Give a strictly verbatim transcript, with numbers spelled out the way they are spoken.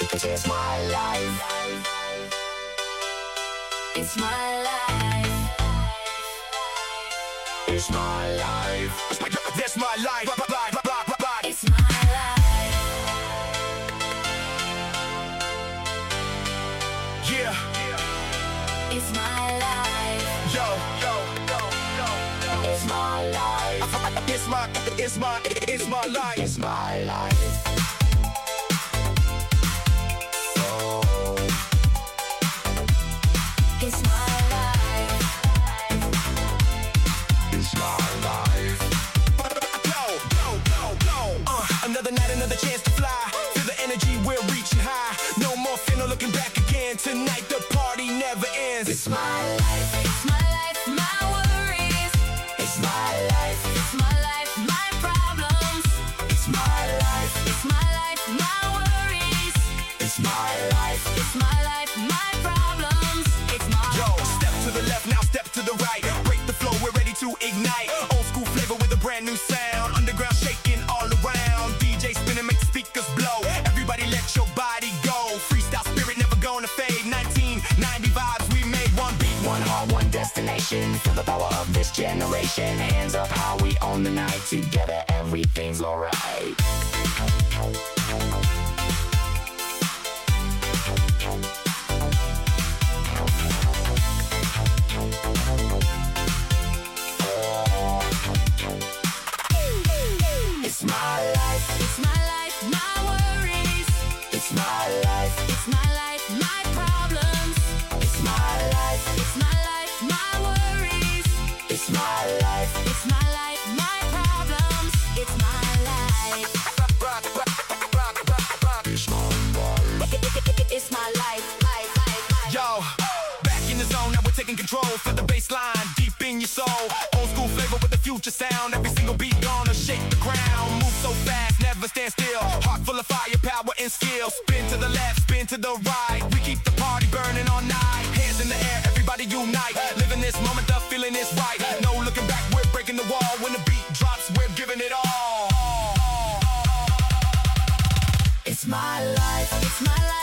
It is my life. It's my life. It's my life. That's my life. It's my life. Yeah. It's my life. Yo, yo, yo, yo. It's my life. It's my, it's my, it's my life. It's my life. It's my life. It's my life. Go, go, go, go. Uh, another night, another chance to fly. Feel the energy, we're reaching high. No more fear, no looking back again. Tonight the party never ends. It's my life. It's my life, my worries. It's my life. It's my life, my problems. It's my life. It's my life, my worries. It's my life. It's my life, my problems. It's my Yo, step to the left, now step to the right. Break the flow, we're ready to ignite. Old school flavor with a brand new sound. Underground shaking all around. D J spinning, make the speakers blow. Everybody let your body go. Freestyle spirit never gonna fade. nineteen ninety vibes, we made one beat, one heart, one destination. Feel the power of this generation. Hands up how we own the night. Together everything's alright. It's my life. It's my life, my worries. It's my life. It's my life, my problems. It's my life. It's my life, my worries. It's my life. It's my life, my problems. It's my life. It's my life. Life, life, life. Yo, back in the zone, now we're taking control. Feel the bass line deep in your soul. Old school flavor with the future sound. Every single beat gonna shake the ground. Move so fast, never stand still. Heart full of firepower and skill. Spin to the left, spin to the right. We keep the party burning all night. Hands in the air, everybody unite. Living this moment, the feeling is right. No looking back, we're breaking the wall. When the beat drops, we're giving it all. It's my life. It's my life.